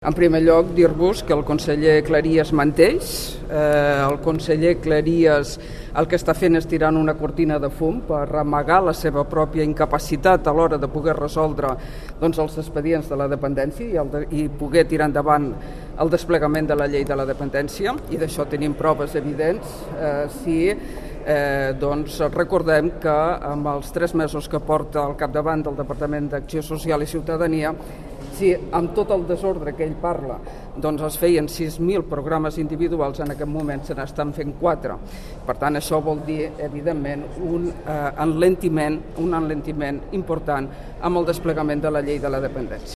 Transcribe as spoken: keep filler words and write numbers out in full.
En primer lloc, dir-vos que el conseller Cleries menteix. Eh, el conseller Cleries el que està fent és tirant una cortina de fum per amagar la seva pròpia incapacitat a l'hora de poder resoldre doncs, els expedients de la dependència i, el de, i poder tirar endavant el desplegament de la llei de la dependència, i d'això tenim proves evidents. Eh, si eh, doncs, recordem que amb els tres mesos que porta al capdavant del Departament d'Acció Social i Ciutadania, si amb tot el desordre que ell parla doncs es feien sis mil programes individuals, en aquest moment se n'estan fent quatre. Per tant, això vol dir, evidentment, un eh, enlentiment, un enlentiment important amb el desplegament de la llei de la dependència.